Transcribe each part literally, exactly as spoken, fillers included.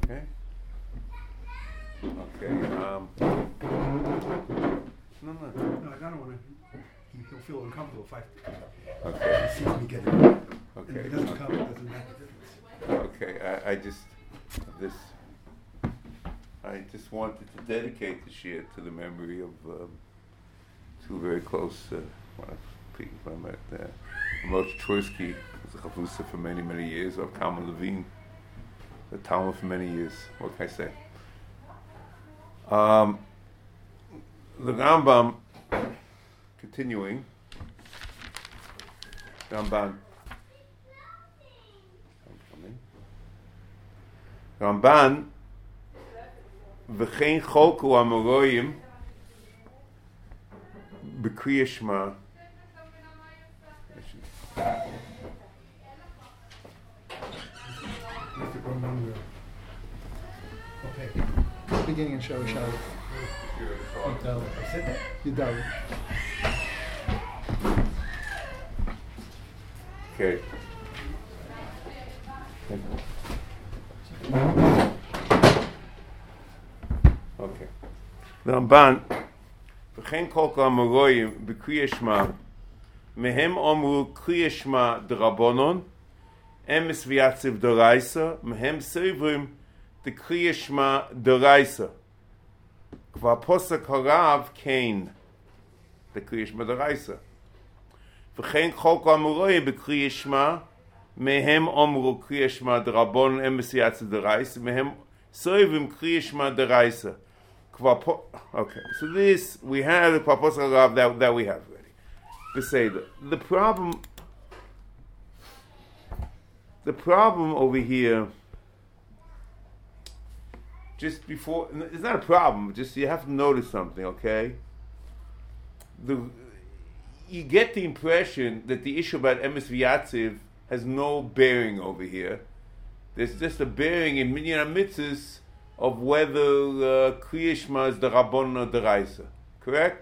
Okay. Okay. Um, no, no. No, I don't want to. He, he'll feel uncomfortable if I. Okay. He sees me get it. And Okay. if it doesn't come, it doesn't make a difference. Okay. I, I just this. I just wanted to dedicate the shir to the memory of um, two very close. Uh, one of people I met. Uh, Moshe Tversky was a chavrusa for many, many years. Of Kalman Levine, the Talmud for many years. What can I say? Um, the Rambam, continuing, Ramban, Ramban, v'chein choku amoroyim b'kriya shema. Okay. Beginning in Shah Shah. Yudal. Okay. Okay. Ramban, v'chein kol kol amoroyim b'kriya shema, mehem omru kriya shema d'rabonon, emes v'yatziv d'oraisa, mehem seivrim the Kriya Shema D'oraisa. Kvar posek harav kain. The Kriya Shema D'oraisa. V'chein chol kol amuroyim b'Kriya Shema, mehem omru Kriya Shema D'rabon emes yatziv D'oraisa, mehem soivim Kriya Shema D'oraisa. Kvar po. Okay, so this we have the kvar posek harav that that we have already. Beseder. The problem. The problem over here. Just before, it's not a problem, just you have to notice something, okay? The, you get the impression that the issue about Emes V'Yatziv has no bearing over here. There's just a bearing in Minyan HaMitzvahs of whether uh, Kriya Shema is the Rabbon or the Raisa. Correct?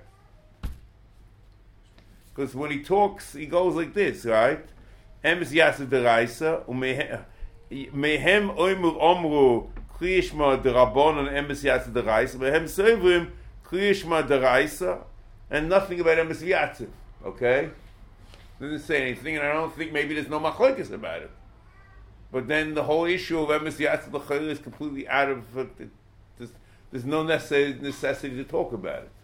Because when he talks, he goes like this, right? Emes V'Yatziv the Raisa, Mehem Oimur Omru Kriya Shema D'Rabbanan Emes V'Yatziv D'Oraisa, Mehem Seivrim Kriya Shema D'Oraisa, and nothing about Emes V'Yatziv. Okay, doesn't say anything, and I don't think maybe there's no machlokes about it. But then the whole issue of Emes V'Yatziv L'chayil is completely out of. Uh, there's, there's no necessary necessity to talk about it.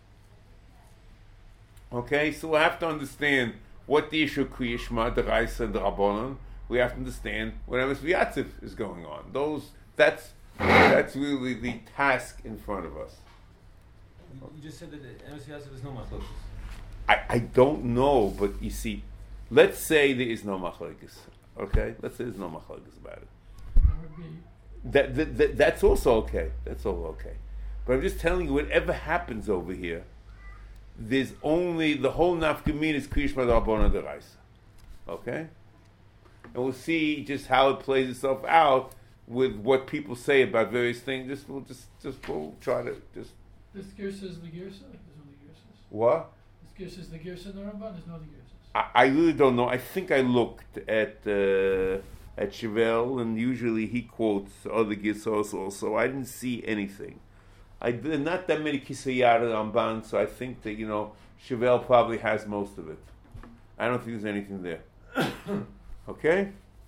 Okay, so we have to understand what the issue of Kriya Shema D'Oraisa and D'Rabbanan. We have to understand what Emes V'Yatziv is going on. Those that's. That's really the task in front of us. You, you just said that Emes V'Yatziv is no machlokes. I, I don't know, but you see, let's say there is no machlokes. Okay, let's say there's no machlokes about it. That, that, that that's also okay. That's all okay. But I'm just telling you, whatever happens over here, there's only the whole nafkamin is Kriya Shema D'Rabbanan D'Oraisa. Okay, and we'll see just how it plays itself out with what people say about various things. Just we'll just just we'll try to just. This Girsa is the Girsa? There's no the Girsas. What? This Girsa is the Girsa in the Ramban? There's no the Girsas. I, I really don't know. I think I looked at uh, at Chevelle, and usually he quotes other Girsos also. I didn't see anything. I did not that many Kisayar Ramban, so I think that, you know, Chevelle probably has most of it. I don't think there's anything there. Okay?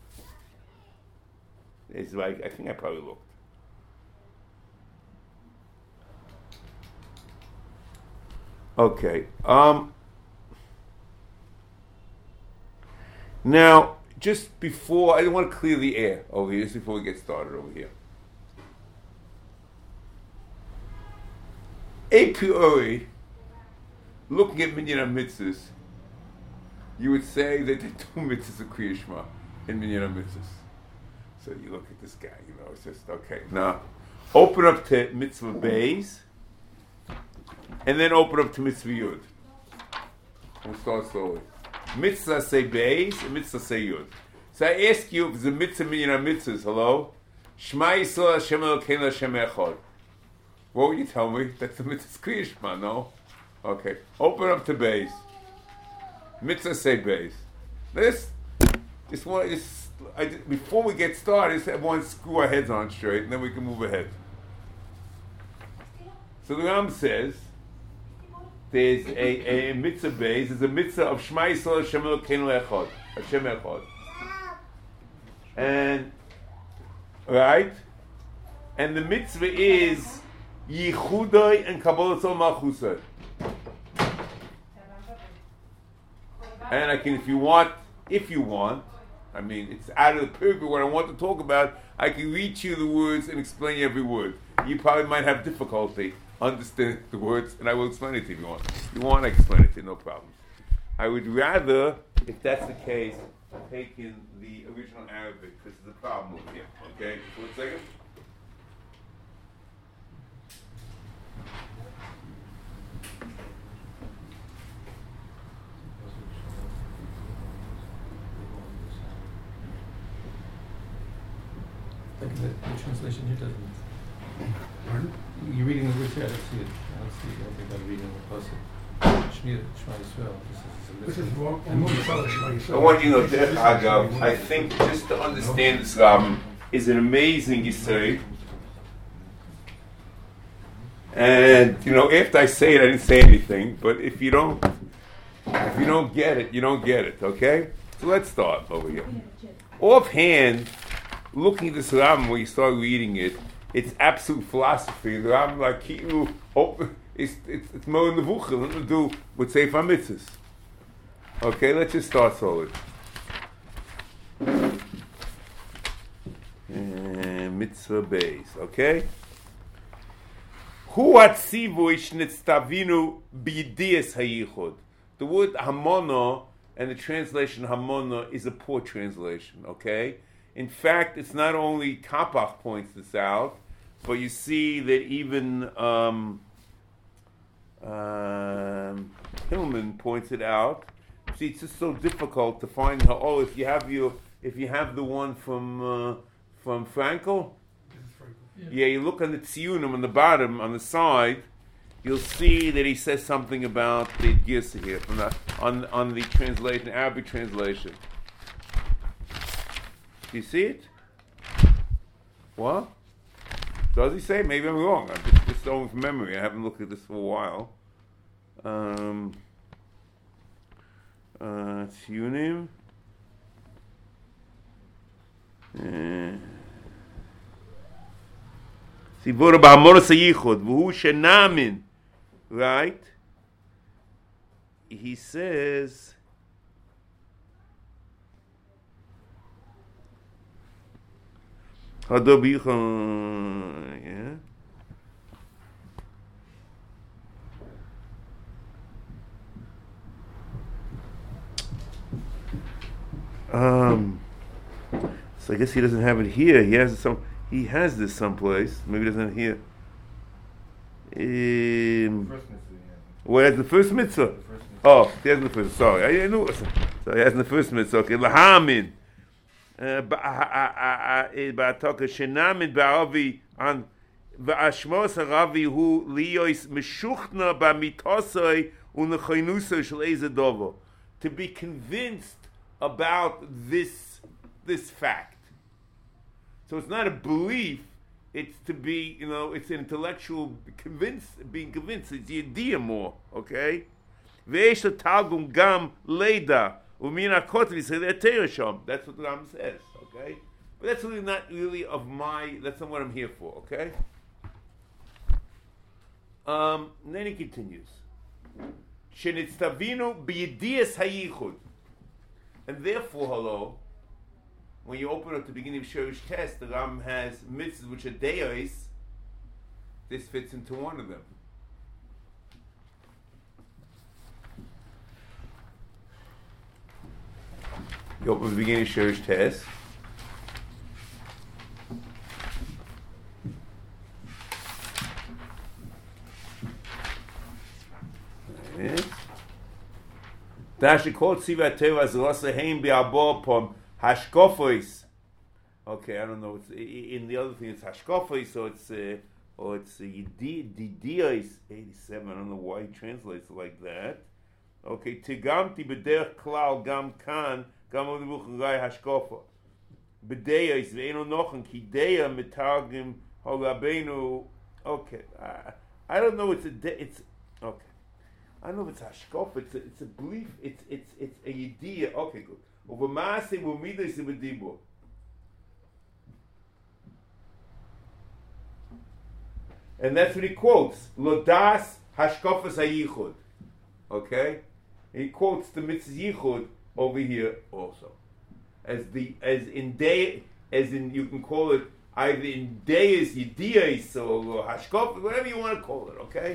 It's like, I think I probably looked. Okay. Um, now, just before, I want to clear the air over here, just before we get started over here. A priori, looking at Minyan HaMitzvahs, you would say that the two mitzvahs of Kriya Shema in Minyan HaMitzvahs. So you look at this guy, you know, it's just, okay. Now, open up to Mitzvah Beis, and then open up to Mitzvah Yud. We'll start slowly. Mitzvah say Beis, and Mitzvah say Yud. So I ask you, if it's a Mitzvah Minyan HaMitzvahs, hello? Shema Yisrael Hashem Elokeinu Hashem Echad. What would you tell me? That's the Mitzvah Kriya Shema, no? Okay. Open up to Beis. Mitzvah say Beis. This, just want, just I, before we get started, just everyone screw our heads on straight, and then we can move ahead. So the Ram says, there's a, a mitzvah base, there's a mitzvah of Shema Yisrael Hashem Elokeinu Echad, Hashem Echad. And, right? And the mitzvah is Yichudai and Kabbalas Ol Malchusai. And I can, if you want, if you want, I mean, it's out of the purview what I want to talk about, I can read to you the words and explain every word. You probably might have difficulty understanding the words, and I will explain it to you if you want. If you want, I can explain it to you, no problem. I would rather, if that's the case, take in the original Arabic, because there's a problem with here. Okay? One second. Like the, the translation here doesn't. Pardon? You're reading the words here. I don't see it. I don't see it. I don't think I'm reading the passage. Shmir, Shema Yisrael. This is This is a wrong. And move the fellow Shema Yisrael. I want you to know, Derech Agav, I think just to understand Islam is an amazing Yisrael. And, you know, after I say it, I didn't say anything, but if you don't, if you don't get it, you don't get it, okay? So let's start over here. Offhand, looking at this Ram, when you start reading it, it's absolute philosophy. The Ram, like, you, oh, it's, it's, it's more in the Vucha, nothing to do with Sefer Mitzvahs. Okay, let's just start solid. And mitzvah base, okay? Hu atzivu ishnitztavinu b'yidias hayichud. The word hamono and the translation hamona is a poor translation, okay? In fact, it's not only Kapach points this out, but you see that even um, um, Hillman points it out. See, it's just so difficult to find how. Oh, if you have your, if you have the one from uh, from Frankel, Yeah. yeah, you look on the Tziyunim on the bottom, on the side, you'll see that he says something about the Girsa here from the, on on the translation, Arabic translation. Do you see it? What? Does he say? Maybe I'm wrong. I'm just, just going from memory. I haven't looked at this for a while. Um, uh, Tziyunim. Uh, See, Vora ba'amonos hayichud, v'hu shenamin, right? He says, Hado b'ichon, yeah? Um, so I guess he doesn't have it here. He has some. He has this someplace. Maybe he doesn't have it here. Um, first mitzvah. well, that's the first mitzvah. The first mitzvah. Oh, he has the first. Sorry, I, I knew. So he has the first mitzvah. Okay, lahamin. Ba'atoka shenamin ba'avi an va'ashmos haravi hu liyois meshuchna ba'mitosai u'nechaynusa shel eze dovo. To be convinced about this this fact. So it's not a belief, it's to be, you know, it's an intellectual convinced, being convinced, it's the idea more, okay? Ve'esh l'targum gam leida, u'min ha'kotel yisrael teresham. That's what the Ram says, okay? But that's really not really of my, that's not what I'm here for, okay? Um, and then he continues. Shenitztavinu b'yidias hayichud. And therefore, hello, when you open up the beginning of Shorish Test, the Ram has mitzvahs which are deos. This fits into one of them. You open the beginning of Shorish Test. Dashikot siva teva zrasa heim bi'abo pom. Hashkofos. Okay, I don't know. It's in the other thing. It's hashkofos, so it's uh, or it's didios eighty-seven. I don't know why he translates it like that. Okay, tigamti b'derech klal gam kan gam u'dibuch gai hashkofa. B'deya is ve'eno nochen ki deya mitargim ha'rabbeinu. Okay, I, I don't know. It's a de, it's okay. I don't know if it's hashkof. It's a, it's a belief. It's it's it's a idea. Okay, good. Over maaseh u'midas u'b'dibur. And that's what he quotes. Lodas hashkofas hayichud. Okay, he quotes the mitzvah yichud over here also, as the as in day as in you can call it either in deis yidiyos or hashkof, whatever you want to call it. Okay,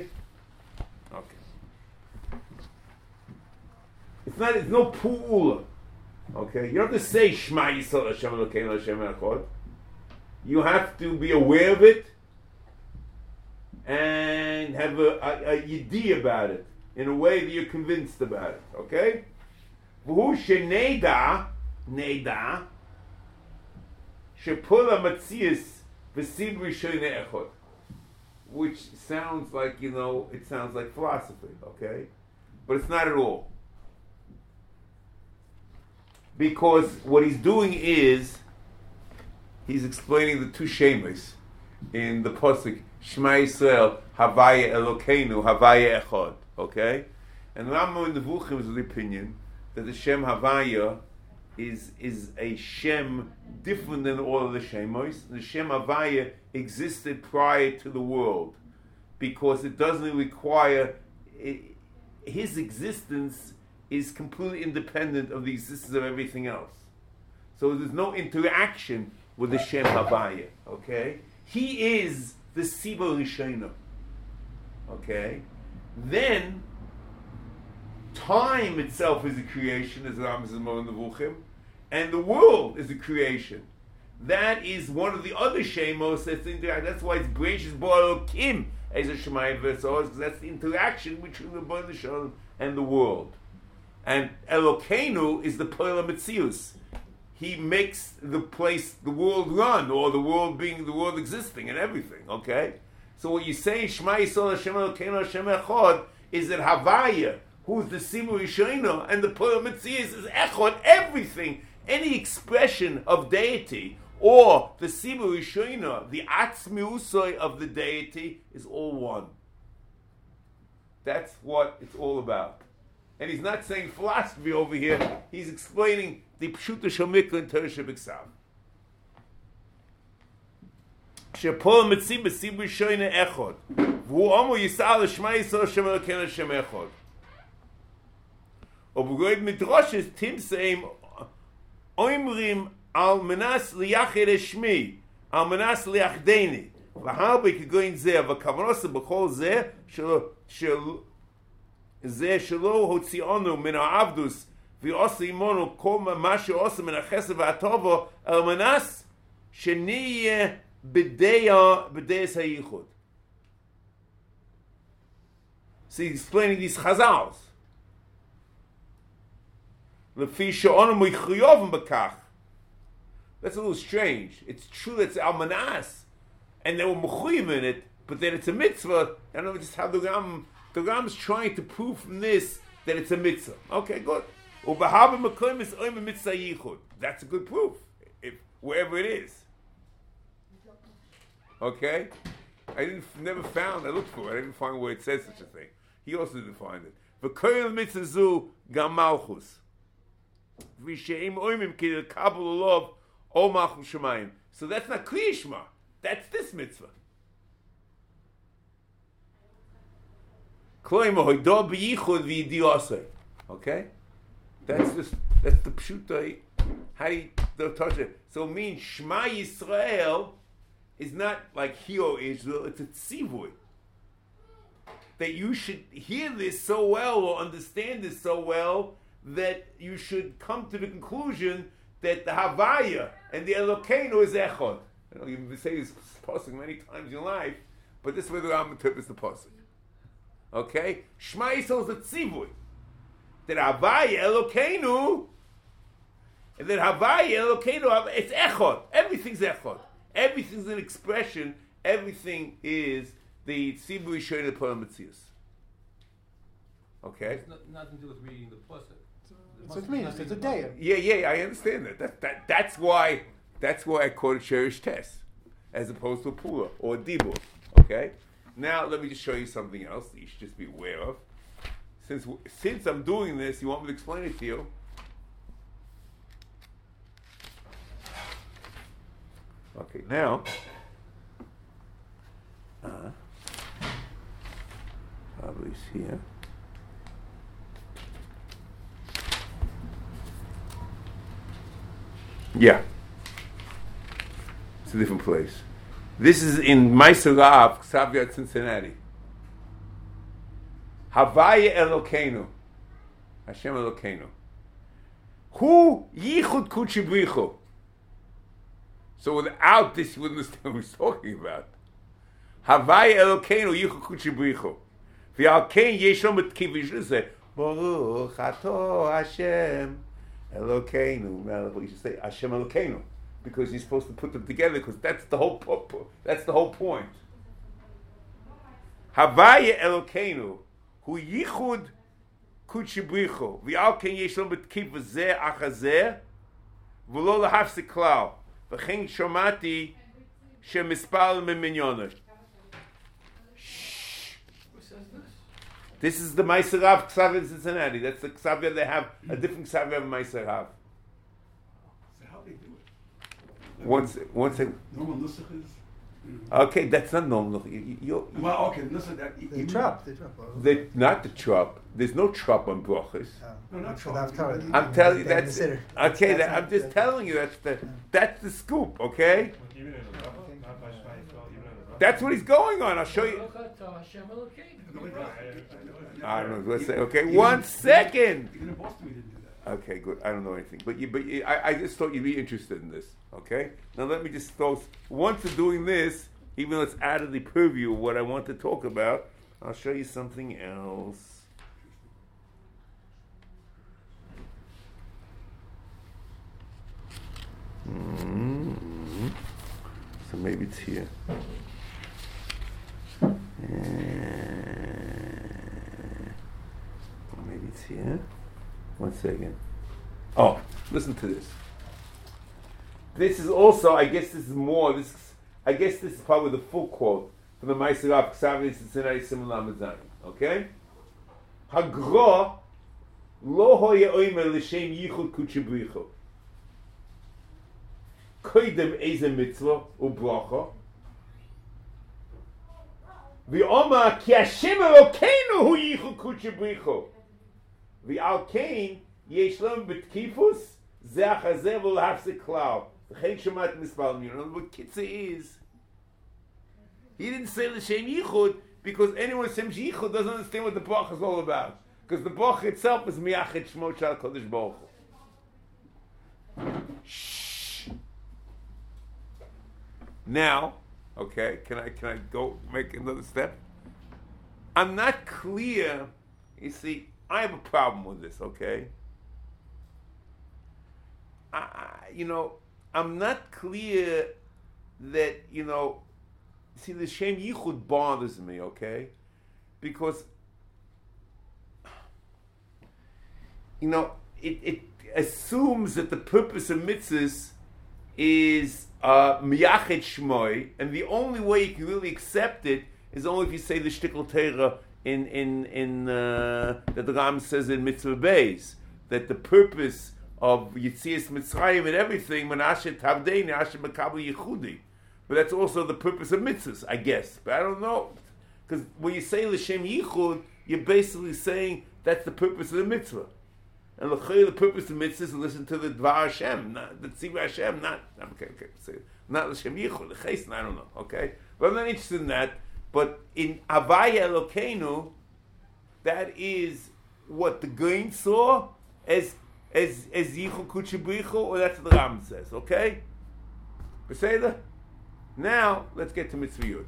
okay. It's not. It's no pu'ula. Okay, you don't have to say Shema Yisrael Hashem Elokeinu Hashem Echad. You have to be aware of it and have a, a, a yidiyah about it in a way that you're convinced about it. Okay? V'hu sheneda neda shepula matzias v'siv rishonei echad, which sounds like, you know, it sounds like philosophy. Okay, but it's not at all. Because what he's doing is he's explaining the two shemas in the pasuk Shema Yisrael Havaya Elokeinu Havaya Echad. Okay, and Rambam in Nevuchim is of the opinion that the Shem Havaya is is a Shem different than all of the Shemos. The Shem Havaya existed prior to the world because it doesn't require it, his existence is completely independent of the existence of everything else. So there's no interaction with the Shem Havaya, okay? He is the Siba Rishona, okay? Then, time itself is a creation, as Ram says in Nevuchim, and the world is a creation. That is one of the other Shemos that's interact. That's why it's Bereishis Bara Elokim as a Shemayim V'Tzor, because that's the interaction between the Bara Shalom and the world. And Elokeinu is the Poel HaMetzius. He makes the place, the world run, or the world being, the world existing and everything, okay? So what you say, Shema Yisrael Hashem Elokeinu Hashem Echad, is that Havaya, who's the Simu Rishona, and the Poel HaMetzius is Echad, everything, any expression of deity, or the Simu Rishona, the Atzmi Usoi of the deity, is all one. That's what it's all about. And he's not saying philosophy over here. He's explaining the Pshuta Shomikra and Torah Shebiksav. Shepol Metzib B'Sib Rishona Echad. V'hu Omo Yisrael Shema Yisrael Shem Elokeinu Hashem Echad. Ob'goyed Midrashes Tim Seim Oimrim Al Menas Liyached Eshmi Al Menas Liyachdeni V'harbe Kegoyin Zeh V'kavanos B'chol Zeh Shelo זה שלא הוציאנו מן העבדוס ועושה עמנו כל מה שעושה מן החסד והטובו על מנס שנהיה בדייס הייחוד. So he's explaining these chazals. לפי שאנו מחויבים בכך. That's a little strange. It's true that it's al manas and they were mechuyim in it, but then it's a mitzvah. I don't know just how the Ram The Ram is trying to prove from this that it's a mitzvah. Okay, good. That's a good proof, if wherever it is. Okay? I didn't never found, I looked for it, I didn't find where it says such a thing. He also didn't find it. V'koyel mitzvah zu gam malchus. V'she'im oimim ki l'kabel olov o malchus shemayim. So that's not Kli Yishma. That's this mitzvah. Okay? That's just, that's the pshuta. How do you touch it? So it means Shema Yisrael is not like Hio Israel, it's a tzivui. That you should hear this so well or understand this so well that you should come to the conclusion that the Havaya and the Elokeinu is Echad. You know, you say this pasuk many times in your life, but this is where the Rambam interprets the pasuk. Okay? Shema Yisrael is a tzivui. That Havaya Elokeinu, and that Havaya Elokeinu, it's Echad. Everything's Echad. Everything's an expression. Everything is the tzivui Rishon of the Poel HaMetzius. Okay? It's not, nothing to do with reading the pasuk. It's a means. It's a day. Yeah, yeah, I understand that. That, that. That's why That's why I call it Sherish Test, as opposed to a Pula or a Dibur. Okay? Now, let me just show you something else that you should just be aware of. Since since I'm doing this, you want me to explain it to you? Okay, now, uh, probably it's here. Yeah. It's a different place. This is in Maisarav, Xavier, Cincinnati. Havaya Elokeinu. Hashem Elokeinu. Hu yichud kuchibrichu. So without this, you wouldn't understand what he's talking about. Havaya Elokeinu yichud kuchibrichu. V'alkein yeshom et kivish say, Baruch ato Hashem Elokeinu. Well, you should say Hashem Elokeinu, because you're supposed to put them together, because that's the whole po- that's the whole point. Havaya Elokeinu hu yichud kuchibrichu v'alkein yeshom et kivish zeh achazeh v'lo lahafsik klal v'chein shomati shemispal miminyoner. This is the Maisarav Xavier in Cincinnati. That's the Xavier they have, a different Xavier of Maisarav. So how they do it? One sec, one sec. Normal nusach is. Okay, that's not normal. You, you, Well, okay, nusach that. They trap, they trap. they, not the trop. There's no trop on brachas. No, not So trap. that's covered. I'm telling you, They that's consider. okay. That's That, not- I'm just that's- telling you, that's the that's the scoop. Okay, Even in the Rabbah? Not by Shema Yisrael, even in the Rabbah? that's what he's going on. I'll show you. Baruch atah Hashem Elokeinu. I don't know. Let's say okay. One second. Even in Boston, we didn't do that. Okay, good. I don't know anything, but you, but you, I, I just thought you'd be interested in this. Okay, now let me just throw. Once you're doing this, even though it's out of the purview of what I want to talk about, I'll show you something else. Mm-hmm. So maybe it's here. Uh, maybe it's here. One second. Oh, listen to this. This is also, I guess this is more, this I guess this is probably the full quote from the Maisarav Xavier Cincinnati Simon Lamed. Okay? Hagra lo hoye oimer l'shem yichud kuchibrichu. Koidem eze mitzvah u'bracha. V'oma ki Hashem Elokeinu hu yichud kuchibrichu. V'al kein yesh lem b'tkifus zeh achazeh v'l'hafsik klal. V'chein shomat mispal minyon. What Kitza is, he didn't say l'shem yichud because anyone who says yichud doesn't understand what the bracha is all about. Because the bracha itself is miyachet shmo shal kodesh baruch hu. Shh. Now, okay, can I can I go make another step? I'm not clear. You see, I have a problem with this. Okay, I, I you know, I'm not clear that you know. See, the Shem Yichud bothers me. Okay, because you know it it assumes that the purpose of mitzvahs is uh, miyachet shmoi, and the only way you can really accept it is only if you say the shtickle Torah in in in uh, that the Ram says in Mitzvah Beis, that the purpose of Yitzias Mitzrayim and everything, Menashe Tavdein, Asher Makabel Yechudi, but that's also the purpose of mitzvahs, I guess. But I don't know, because when you say l'shem yichud, you're basically saying that's the purpose of the mitzvah. And the purpose of mitzvah is to listen to the Dvar Hashem, not the Tzivah Hashem, not okay, okay, say not l'shem yichud, the chesed, I don't know, okay. But I'm not interested in that. But in Havaya Elokeinu, that is what the Gaon saw as as as yichud kuchibrichu, or that's what the Ram says, okay. Beseder. Now let's get to mitzvah yud.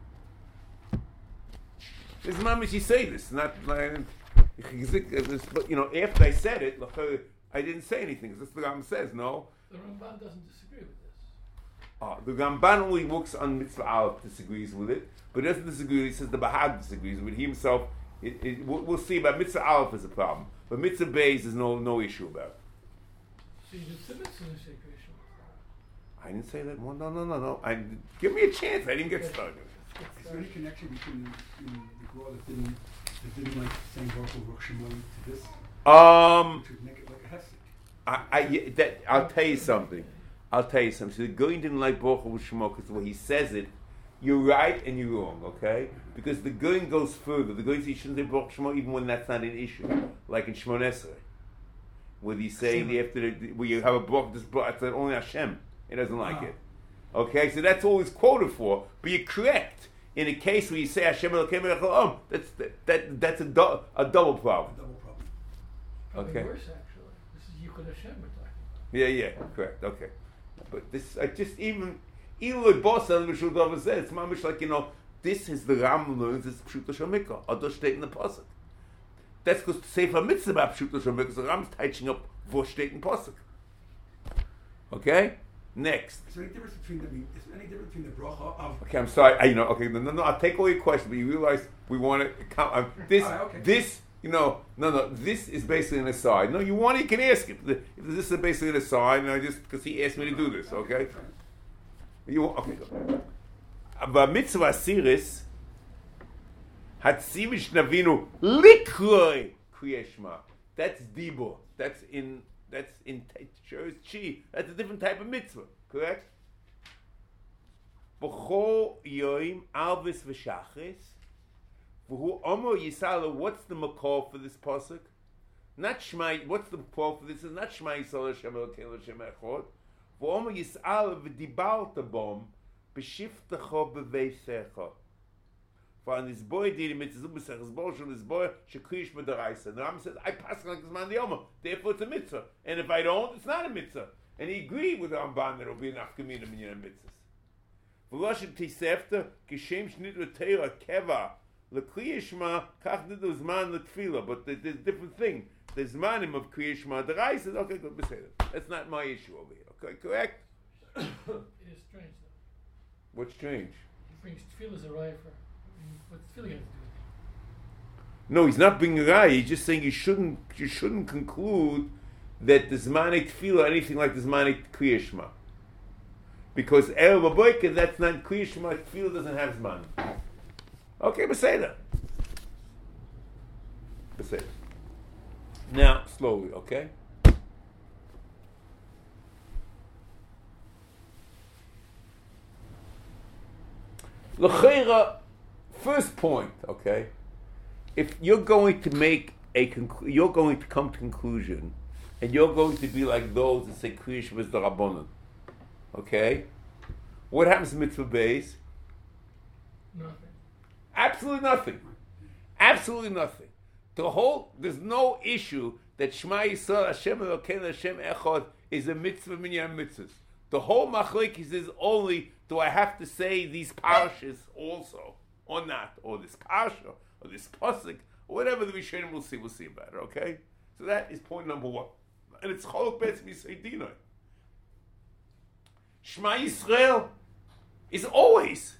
This is mamish say this, not like. But you know, after I said it, I didn't say anything. This is what the Rambam says, no? The Ramban doesn't disagree with this. Oh, the Ramban only works on mitzvah aleph, disagrees with it, but he doesn't disagree. He says the Bahag disagrees with it. He himself. It, it, we'll, we'll see about mitzvah aleph is a problem, but mitzvah beis is no no issue about. So you did the mitzvah issue. I didn't say that. Well, no, no, no, no. I give me a chance. I didn't get started. Is there any connection between in the Gra that didn't that didn't like saying Baruch Hu Baruch Shemai to this? Um, Which would make it like a hefsek. I, I, yeah, that, I'll tell you something. I'll tell you something. So the Goyin didn't like Baruch Hu Shemo because when he says it, you're right and you're wrong, okay? Because the Goyin goes further. The Goyin says you shouldn't say Baruch Shemo even when that's not an issue, like in Shemon Esrei, where he's saying the after the, where you have a Baruch, this Baruch, it's only Hashem. He doesn't like Oh. it. Okay, so that's all he's quoted for. But you're correct. In a case where you say Hashem Elokeinu Melech Haolam, that's that, that that's a, do, a double problem. Double problem. Probably Okay. worse, actually. This is Yichud Hashem we're talking about. Yeah, yeah, correct. Okay, but this I just even even with boss and Mishul Dover says it's mamish like you know this is the Ram learns it's Pshuto Shemikah. Other state in the pasuk. That's because the Sefer Mitzvah about Pshuto Shemikah. So Ram's touching up what state in pasuk. Okay, next. Is there any difference between the is there any difference between the bracha of Okay, I'm sorry. I, you know, okay, no, no, no. I'll take all your questions, but you realize we want to count. Uh, this, All right, okay. this, you know, no, no. This is basically an aside. No, you want, you can ask it. If this is basically an aside, no, just because he asked me to do this, okay? You want, okay? Go. But mitzvah asiris hatzivish navinu likroi kriyeshma. That's dibo. That's in. That's in shows chi. That's a different type of mitzvah, correct? B'chol yoim alvis v'shachris. V'hu omo yisala. What's the makor for this pasuk? Not Shema. What's the makor for this? Is not Shema Yisrael Hashem Elokeinu Hashem Echad. V'omo yisala v'dibalta bom b'shiftecha b'veisecha. For on this boy did mitzvah b'sechas bolshul this boy shekriyish b'daraisa. And the Ram says I pass like this man the Yoma. Therefore it's a mitzvah. And if I don't, it's not a mitzvah. And he agreed with the Ramban that it'll be an afkamina minyan mitzvahs. V'loshem tisefta kishem shnit l'teira keva l'kriyishma kach nidu zman l'tfila. But there's a different thing. The zmanim of kriyishma daraisa. Okay, good. Beseder. That's not my issue over here. Okay, correct. It is strange, though. What's strange? He brings tefillah as a raya for. I mean, what's tefillah got to do with it? No, he's not being a guy. He's just saying you shouldn't you shouldn't conclude that the zmanik tefillah anything like the zmanik kriyishma. Because el baboika, that's not kriyishma. Tefillah doesn't have zman. Okay, beseder. Beseder. Now slowly, okay. L'cheira, first point, okay. If you're going to make a conclu- you're going to come to conclusion, and you're going to be like those that say Kriyish was the Rabbanon, okay? What happens to mitzvah base? Nothing. Absolutely nothing. Absolutely nothing. The whole there's no issue that Shema Yisrael Hashem Elokeinu Hashem Echad is a mitzvah minyan mitzvahs. The whole machlekes is only do I have to say these parashas also or not, or this parsha, or this pasuk, or whatever the Rishonim will see. We'll see about it. Okay, so that is point number one, and it's Cholok Betzim Yisrael. Shema Yisrael is always.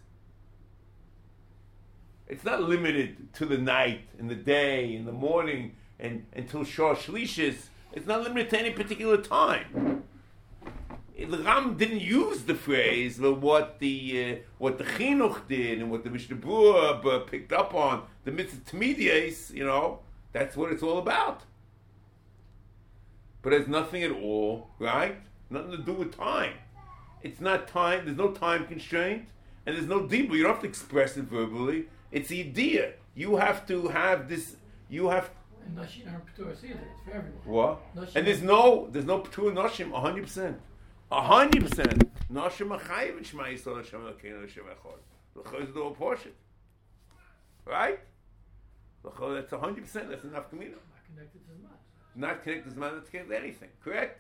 It's not limited to the night, in the day, in the morning, and until Shor Shlishis. It's not limited to any particular time. The Ram didn't use the phrase, but what the uh, what the Chinuch did and what the Mishnah Berurah picked up on, the mitzvah Tmidios, you know, that's what it's all about. But it has nothing at all, right? Nothing to do with time. It's not time. There's no time constraint, and there's no dibur. You don't have to express it verbally. It's the idea. You have to have this. You have And Nashim aren't P'turas either. It's for everyone. what? Nashim- And there's no there's no P'tur Nashim. A hundred percent. A hundred percent. Nashim achayiv and Shema Yisrael Hashem Elokeinu Hashem Echad. L'chol is the whole portion, right? L'chol, that's a hundred percent. That's enough kamina. Not connected to the mat. Not connected to man. Not connected to anything. Correct?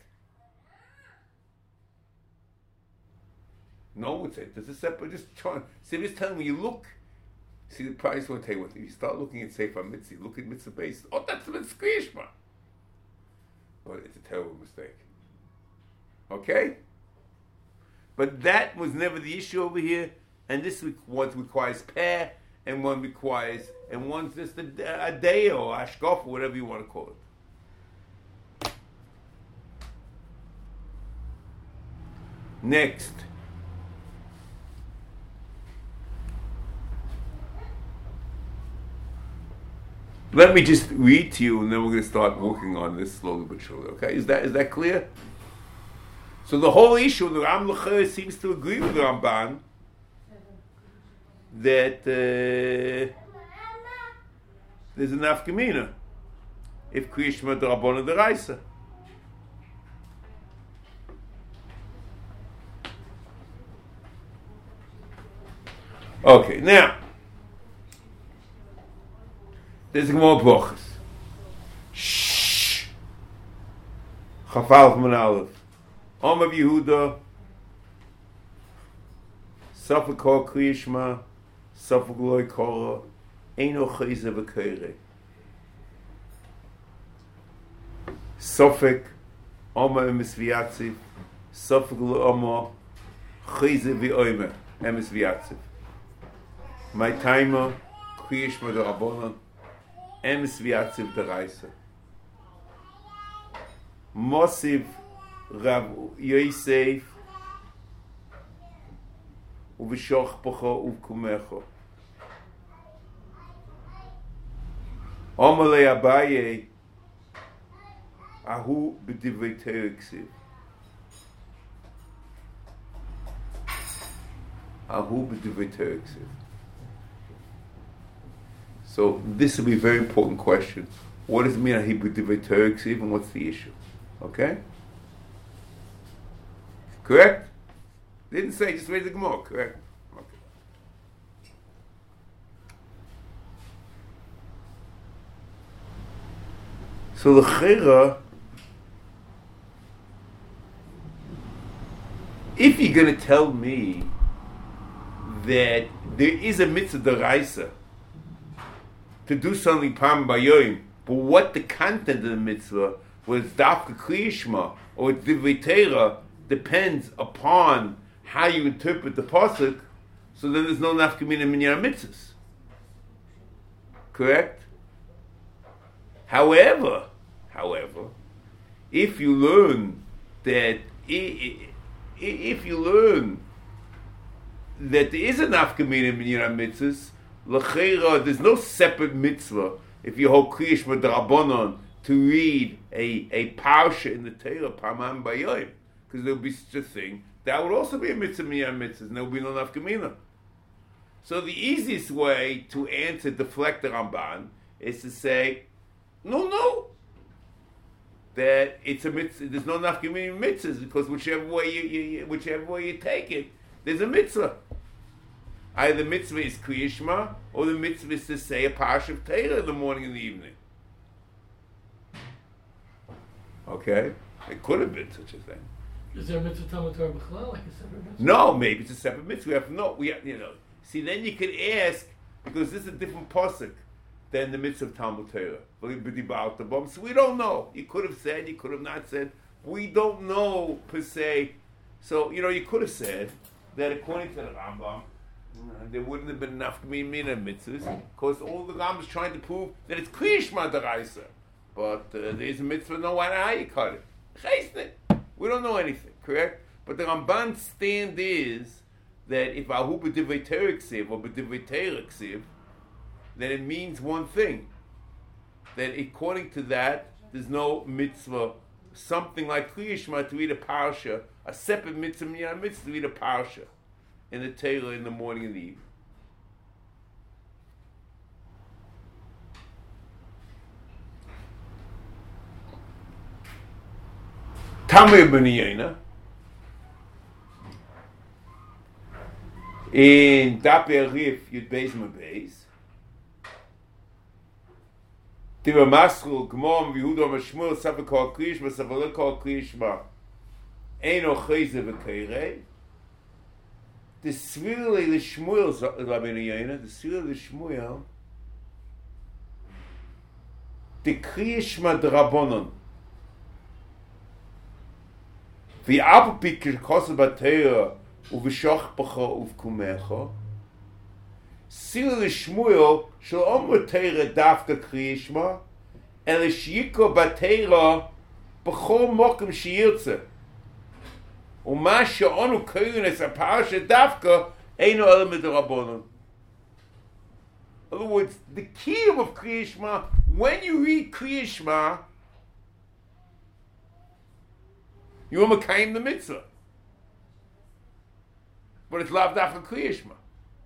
No, it's it. There's a separate. Just trying. See, I'm just telling you. Look. See, the price won't tell you what. If you start looking at Sefer Mitzvah, look at Mitzvah base. Oh, that's the Mitzvah Kriyishma. But it's a terrible mistake. Okay? But that was never the issue over here. And this one requires pair, and one requires, and one's just a, a day or ashkof, or whatever you want to call it. Next. Let me just read to you, and then we're going to start working on this slowly but surely. Okay, is that is that clear? So the whole issue, the Ram L'chayr seems to agree with the Ramban that uh, there's a nafkamina if Kriyishma D'Rabbanan D'Raisa. Okay, now there's a Gemara Brachos. Shh. Chafal Min Aleph. Om of Yehuda. Safek Kol Kriyishma. Safek Loi Kora. Eino Chayze V'Keire. Safek Oma Emes V'Yatziv. Safek Lo Oma Chayze V'Oime Emes V'Yatziv. My timer Kriyishma D'Rabbanan. Emes V'Yatziv D'Raisa. Mosiv Rav Yosef Uv'shoch Pocho Uv'kumecho. Omalei Abaye Ahu B'divrei Torah Ksiv. Ahu B'divrei Torah Ksiv. So this will be a very important question. What does it mean Ahu B'divrei Torah Ksiv, and what's the issue? Okay? Correct? Didn't say, just read the Gemara, correct? Okay. So the Chera, if you're going to tell me that there is a mitzvah d'oraisa to do something pam bayoim, but what the content of the mitzvah was dafka kriyishma or divrei Torah depends upon how you interpret the pasuk, so then there's no nafkamina minyan mitzvahs. Correct? However, however, if you learn that if you learn that there is a nafkamina minyan mitzvahs, l'cheira, there's no separate mitzvah if you hold kriyishma d'Rabbanan to read a a parsha in the Torah pamam bayoim, because there would be such a thing. That would also be a mitzvah minyan mitzvahs, and there would be no nafkamina. So the easiest way to answer, deflect the Ramban, is to say, no, no, that it's a mitzvah. There's no nafkamina mitzvahs, because whichever way you, you whichever way you take it, there's a mitzvah. Either the mitzvah is kriyishma, or the mitzvah is to say a parsha of Torah in the morning and the evening. Okay, it could have been such a thing. Is there a mitzvah Talmud Torah b'chalal, like a separate mitzvah? No, maybe it's a separate mitzvah. We have no, we have, you know. See, then you could ask, because this is a different pasuk than the mitzvah of Talmud Torah. So we don't know. You could have said, you could have not said. We don't know per se. So you know, you could have said that according to the Rambam, there wouldn't have been enough mina mitzvahs, because all the Rambam is trying to prove that it's kriyishma d'oraisa. But uh, there is a mitzvah, no matter how you cut it. We don't know anything, correct? But the Ramban's stand is that if ahu b'divrei Torah ksiv or b'divrei Torah ksiv, then it means one thing. That according to that, there's no mitzvah, something like kriyishma to read a parsha, a separate mitzvah, minyan mitzvah to read a parsha in the Torah in the morning and the evening. Tamir ben Yaina in Daper Rif Yud Beis Ma Beis Tiva Masru Gmom Yehuda Mashmur Safek Kol Kriyishma Safek Kol Kriyishma Eino Chayze V'Keirei. The Svile L'Shmuel Rabbi Yaina, the Svile L'Shmuel, the Kriyishma D'Rabbanan. V'av pikir kosel b'teira uv'shoch b'cha uv'kumecha. Sil l'shmuel shel omer teira dafka kriyishma el shiko b'teira b'chol mokem sheyirtze. Uma she'onu koyin es a parasha dafka eino ela midrabanon. In other words, the key of Kriya Shema, when you read Kriya Shema, you are mekayim the mitzvah. But it's lav dafka Kriya Shema.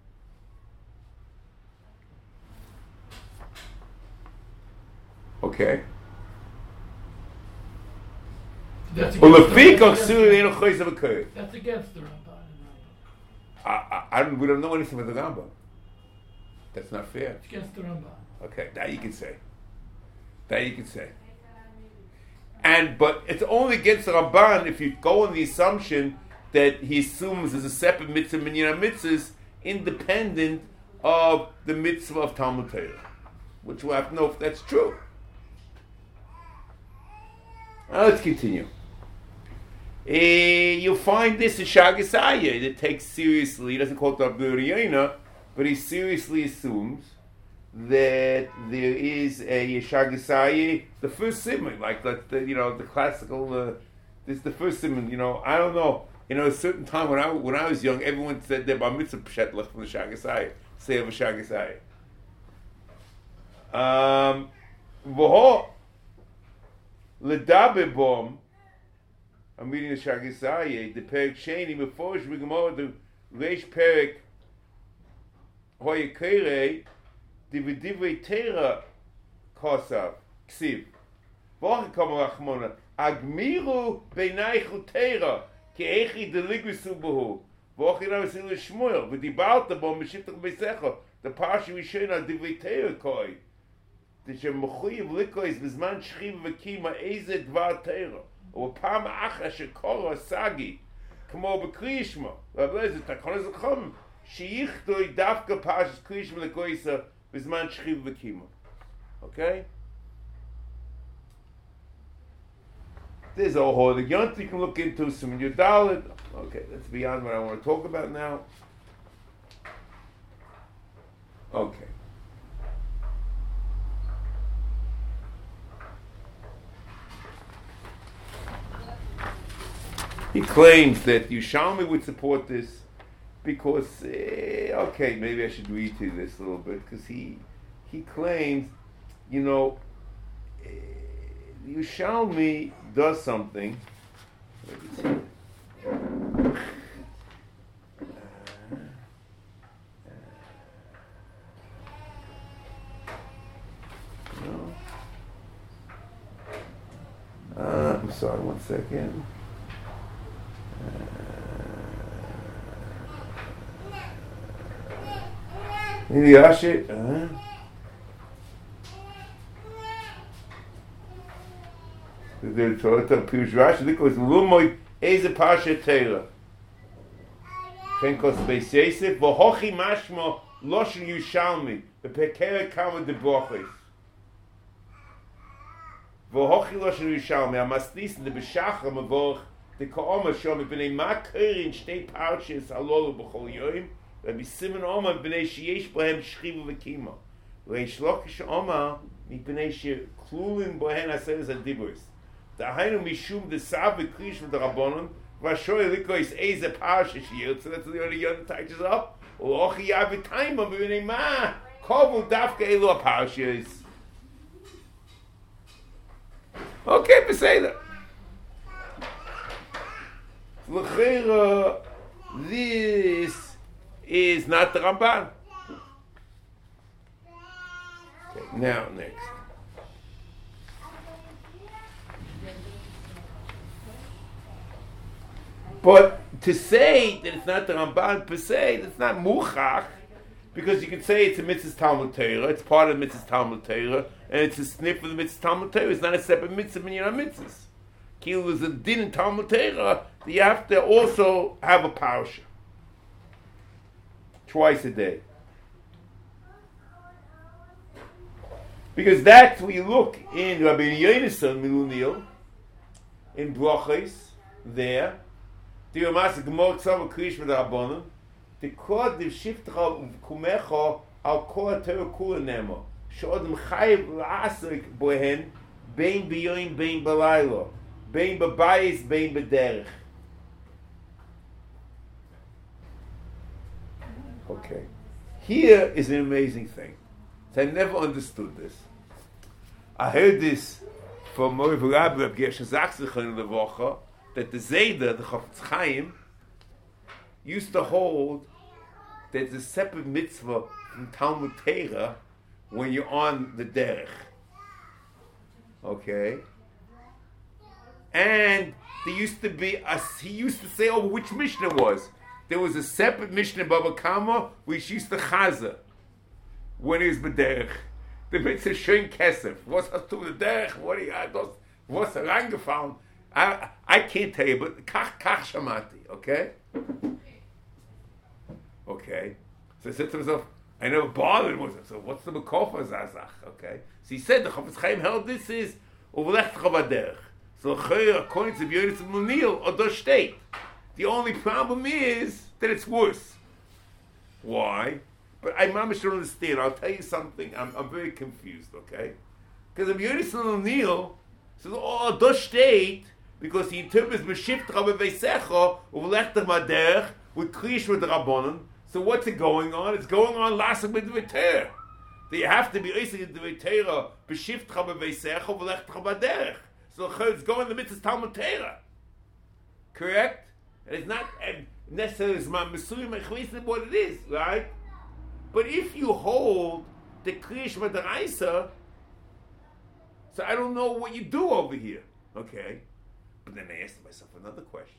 Okay. That's Well, against the the- fik of that's Suri against- ain't a choice of a koyin. That's against the Ramban. and Rambam. I, I, I don't, we don't know anything about the Rambam. That's not fair. It's against the Ramban. Okay, that you can say. That you can say. And but it's only against the Ramban if you go on the assumption that he assumes there's a separate mitzvah minyan mitzvahs independent of the mitzvah of Talmud Torah, which we'll have to know if that's true. Now let's continue. Uh, you'll find this in Shagasaya that takes seriously, he doesn't call it Abdur Yena, but he seriously assumes that there is a Shagasaya, the first simon, like the, the you know the classical. Uh, this is the first simon. You know, I don't know. You know, a certain time when I when I was young, everyone said their bar mitzvah pshetlach from the Shagasaya, say of a Shagasaya. Um, V'ho ledabe bom. I'm reading the Shagasaya. The perik sheni before we go the reish perik hoyekere. Dividivrei Teira kosav ksiv. V'ochi kama rachmona agmiru beinaychu Teira ki echi deligrisu behu. V'ochi navasilu shmuel v'dibalta bo mishitach beisecha. The parsha rishona divrei Teira koi. T'shem mechuyev likois b'zman shchiv v'kima eze dvar Teira. U'pam acha shekoro sagi kamo b'Kriya Shema. V'ablezer takonos l'chom sheyichtoi dafka parshas Kriya Shema l'koisa Bisman Shchiv V'Kima. Okay? There's a whole the Yont you can look into some Yudalid. Okay, that's beyond what I want to talk about now. Okay. He claims that Yushalmi would support this because, eh, okay, maybe I should read to you this a little bit, because he he claims, you know, eh, Yushalmi does something. Let me see. Uh, uh, I'm sorry, one second. Maybe Rashi. Uh, the Torah Pirush Rashi. Look, it's Lumoy Eze Parsha Teira. Fenkos Beis Yosef v'Hochi Mashmo Loshen Yushalmi v'Pekera Kama Debrochis v'Hochi Loshen Yushalmi Amasnis the B'Shachar Mavoch the Kaoma Shom B'nei Makir in Shtei Parshas Halolu B'Chol Yoim. Rabbi Simon Omar b'nei sheyesh bohem shchiva v'kima. Reish Lakish Omar mipnei sheklulin bohen aseres adibros. Dahainu mishum desav v'krish v'darabonon v'ashoy likois eze parsha sheyot. So that's the only Yonah touches up. U'ochi yavitayma b'nei ma kovu dafka elu aparshas. Okay, beseder. L'chera, this is not the Ramban. Okay, now next. But to say that it's not the Ramban per se, that's not muchach, because you can say it's a mitzvah Talmud Torah, it's part of the mitzvah Talmud Torah, and it's a sniff of the mitzvah Talmud Torah. It's not a separate mitzvah minyan mitzvahs. Kilu is a din in Talmud Torah that you have to also have a parasha. Twice a day. Because that's where you look in Rabbi Yonason Milunil, in Brachos, there, the Yomas Gemor Tzav Krish V'Darabbanon, the Kod Div Shiftcha Kumecha Al Kol Torah Kula Nemo, She'odem Chayiv L'Asrik Bohen, Bein B'yoyim Bein B'Laylo, Bein B'Bayis Bein B'Derech. Okay. Here is an amazing thing. So I never understood this. I heard this from Mori Rabbi Reb Gershon Zachzicha in the Vocha, that the Zayda, the Chafetz Chaim, used to hold that there's a separate mitzvah from Talmud Torah when you're on the derech. Okay? And there used to be, a, he used to say over which Mishnah was. There was a separate Mishnah in Baba Kama which used to chaza when he was b'derech. The mitzvah schön kesef. What's up to the derech? What do you have? What's reingefallen? I I can't tell you, but kach kach shamati. Okay. Okay. So I said to myself, I never bothered with it. So what's the mekofa zazach? Okay. So he said the Chafetz Chaim held this is uvelech chavadech. So according to B'Yonis of Munil, Odo state. The only problem is that it's worse. Why? But I mamish don't understand. I'll tell you something. I'm, I'm very confused, okay? Because if Yonis O'Neill says, oh, Odo state, because he interprets B'Shift Rabbe Veisecho, Uvelech Maderech, with Krish with Rabbonon. So what's it going on? It's going on Lasik with V'Ter. That you have to be Isik in the V'Ter, B'Shift Rabbe Veisecho, Uvelech Maderech. So it's going in the midst of Talmud Torah. Correct? And it's not necessarily my Mesuyim and what it is, right? But if you hold the Krish Madaraisa, so I don't know what you do over here. Okay? But then I asked myself another question.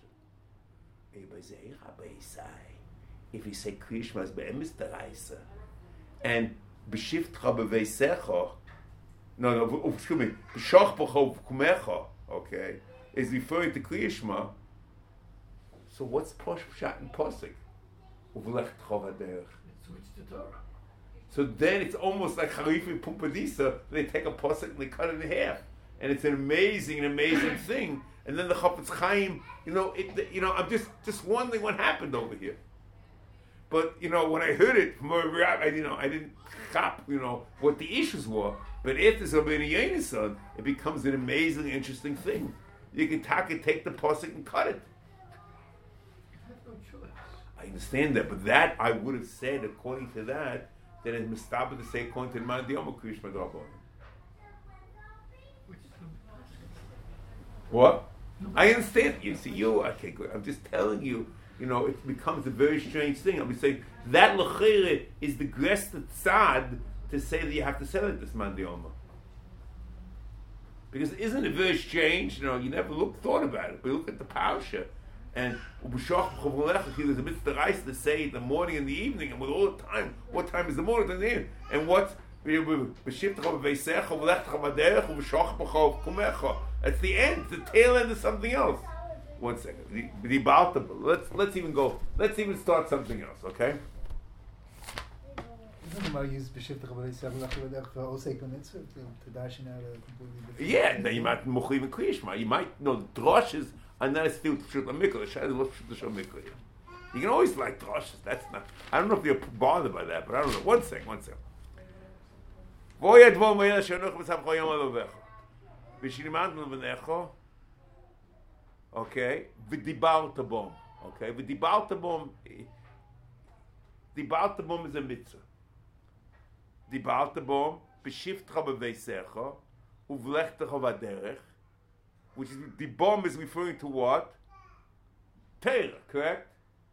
If you say Krish Madaraisa and B'Shift Chabaveisecha, no, no, oh, excuse me, B'Shach B'Chov Kumecha, okay, is referring to Kriyishma. So what's Posh Pshat and Posik? Uvelech Tchovaderech. Switch to Torah. So then it's almost like Harifi Pumpadisa. They take a Posik and they cut it in half, and it's an amazing, amazing thing. And then the Chafetz Chaim, you know, it, you know, I'm just just wondering what happened over here. But you know, when I heard it from a rabbi, you know, I didn't chop, you know, what the issues were. But after Zabini Yenison, it becomes an amazing, interesting thing. You can take, take the posik and cut it. You have no choice. I understand that, but that I would have said, according to that, that it's mistaba to say according to the Mandiyama Krish Madrabon. Which is What? I understand. You see, you okay? Good. I'm just telling you. You know, it becomes a very strange thing. I'm saying that lechire is the gresta tzad to say that you have to sell it this Mandiyama. Because isn't it very strange? You know, you never look thought about it, but look at the parsha. And there's a mitzvah rice to say in the morning and the evening, and with all the time, what time is the morning and the evening, and what that's the end, the tail end of something else. One second. The, the Baltable. Let's let's even go. Let's even start something else, okay? Yeah, now you might Mochiv and Kriyishma. You might know droshes are not still Pshut Mikra. You can always like droshes. That's not. I don't know if you're bothered by that, but I don't know. One second. One second. Voyad vo moyel shenoch b'sam choyom alovecha. V'shiliman l'vnecho. Okay, v'dibarta bom. Okay, v'dibarta bom. Dibarta bom is a mitzvah. Dibarta bom b'shivtcha b'veisecha uvlechtecha v'derech, which is the bom is referring to what? Torah, correct?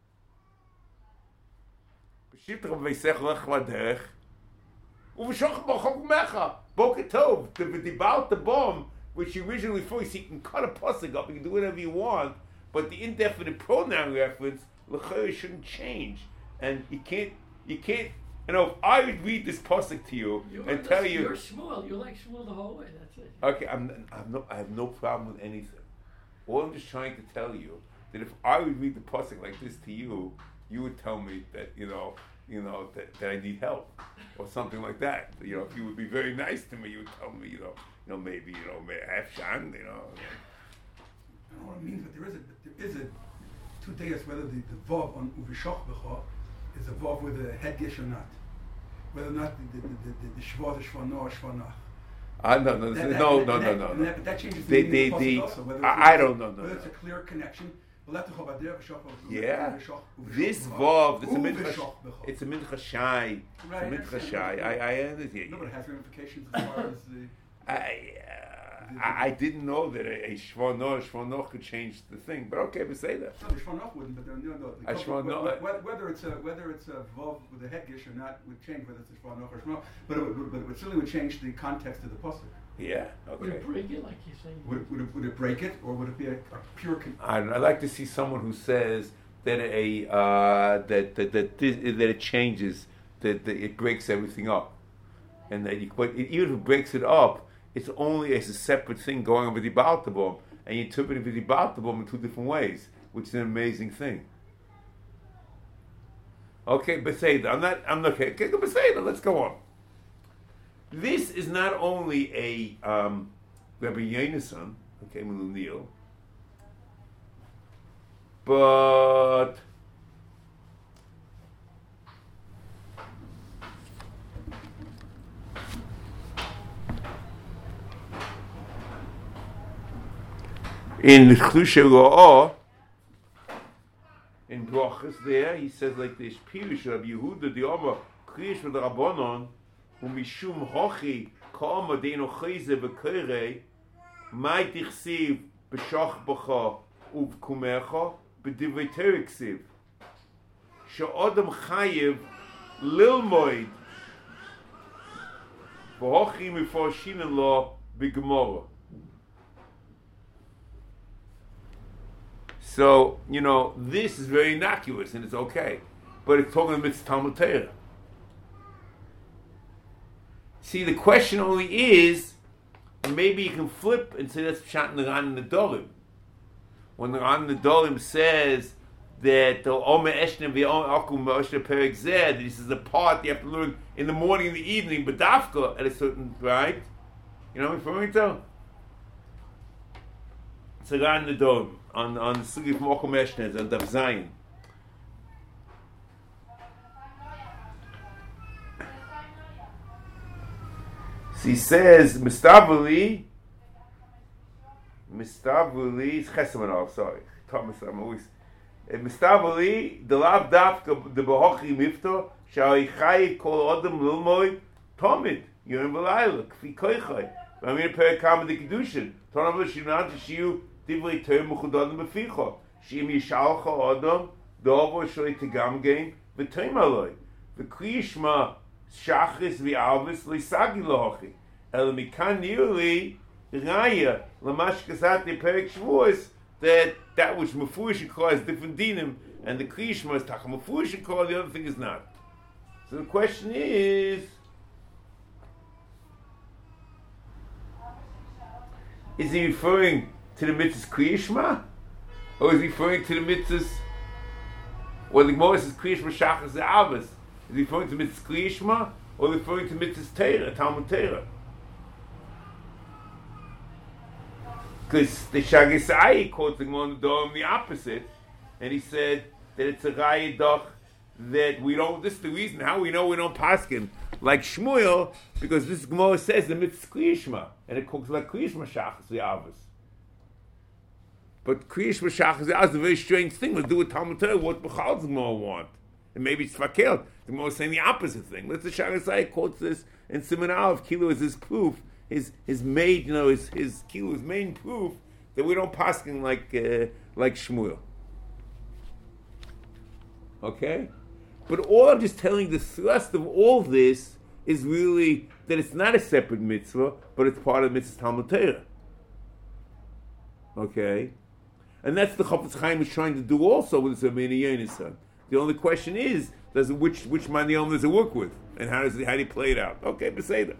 B'shivtcha b'veisecha uvlechtecha v'derech uv'shoch b'chok mecha boketov. The dibarta bom, which originally first, you can cut a pasuk up, you can do whatever you want, but the indefinite pronoun reference, l'chayr, shouldn't change. And you can't, you can't, you know, if I would read this pasuk to you You're and the, tell you... You're Shmuel, you like Shmuel the whole way, that's it. Okay, I'm, I'm no, I have no problem with anything. All I'm just trying to tell you, that if I would read the pasuk like this to you, you would tell me that, you know, you know, that, that I need help, or something like that. You know, if you would be very nice to me, you would tell me, you know, you know, maybe, you know, have shan, you know. I don't know what it means, but there is a, there is a, two days whether the, the vav on uvishoch b'cha is a vav with a head gish or not. Whether or not the, the, the, the, the shva, the shvana, or shvanach. Ah, no, no, That, no, that, no, that, no, no. That, that changes the, the the, meaning the, of the pasuk also. Whether I, it's, I don't know, no, whether no. it's a clear connection Yeah. This vav, it's a mincha. It's a mincha shai. It's a mincha shai. I, I understand. No, but it has ramifications as far as the. I, uh, I, I didn't know that a, a shvanoch, shvanoch could change the thing, but okay, but say that. No, the shvanoch wouldn't, but no, no. A shvanoch. Whether, whether it's a whether it's a vav with a headgish or not would change whether it's a shvanoch or shvanoch, but it would, but it would certainly would change the context of the pasuk. Yeah. Okay. Would it break it, like you're saying? Would it, would it, would it break it, or would it be a, a pure? Con- I I'd like to see someone who says that a uh, that that that, this, that it changes, that, that it breaks everything up, and that you, but it, even if it breaks it up, it's only as a separate thing going on with the Baal Tabom, and you interpret it with the Baal Tabom in two different ways, which is an amazing thing. Okay, Beseda, I'm not, I'm not okay. Okay, Beseda, let's go on. This is not only a um, Rabbi Yonason, okay, Melunil, but in Chlushe Ro'ah, in Brachas there, he says like this, Pirush Rabbi Yehuda, the Omer, Kriyish with the Rabbanon, ומishum hochi kama deino chayze v'kerei mai tichsiv b'shach b'cha uv'kumecha b'divrei Torah ksiv she'odam chayev lilmoid v'hochi mifarshinin lo b'gemara. So, you know, this is very innocuous and it's okay, but it's talking about Talmud Torah. See, the question only is, and maybe you can flip and say that's Pshat Naran Nedorim. When Naran Nedorim says that the Omer Eshnem v'Akum Moshe Perek Zeh, that this is a part you have to learn in the morning and the evening, but Dafka at a certain, right? You know what I'm referring to? It's Naran Nedorim on on the Sugi from Okum Eshnem and Dav Zayin. He says, Mistavuli, Mistavuli, it's Chesamanov, sorry. Thomas, I'm always. Mistavuli, the Lav Dafka, the Bahochi Mifto, Shaichai, Kol Odom Lilmoy, Tomid, Yom Valayla, Kfi Koichai, Vamir Perekam the Kedushin, Tonav Shinan to Shiu, Divri Term Mukhudodam Beficho, Shim Yishalcha Odom, Dovo Shalei Tegam Game, V'Teimaloi, V'Kriyishma, Shachris v'Alvis l'Isagi lo'ochi. El mikan nirli raya l'mash kasati perek Shavuos that that which Mefurish call is different dinim, and the Kriyishma is taka Mefurish call, the other thing is not. So the question is, is he referring to the mitzvahs Kriyishma, or is he referring to the mitzvahs? Well, the Gemara says Kriyishma Shachris v'Alvis. Is he referring to mitzvahs Kriyishma or referring to mitzvahs Torah, Talmud Torah? Because the Shagisai quotes the Gemara Nedorim the opposite, and he said that it's a Raya Doch that we don't. This is the reason how we know we don't paskin like Shmuel, because this Gemara says the mitzvahs Kriyishma, and it cooks like Kriyishma Shachris v'Alvis. But Kriyishma Shachris v'Alvis is a very strange thing. Let's do with Talmud Torah what B'chal's Gemara want. And maybe it's Fakel. The Gemara is saying the opposite thing. Let's the Shagasai quotes this in Siman Aleph. Kilo is his proof, his his main, you know, his his Kilo's main proof that we don't paskin like uh, like Shmuel. Okay, but all I'm just telling, the thrust of all this is really that it's not a separate mitzvah, but it's part of mitzvah Talmud Torah. Okay, and that's the Chafetz Chaim is trying to do also with the Rabbeinu Yonason. The only question is, does it, which which maniom does it work with, and how does it, how do you play it out? Okay, Beseda.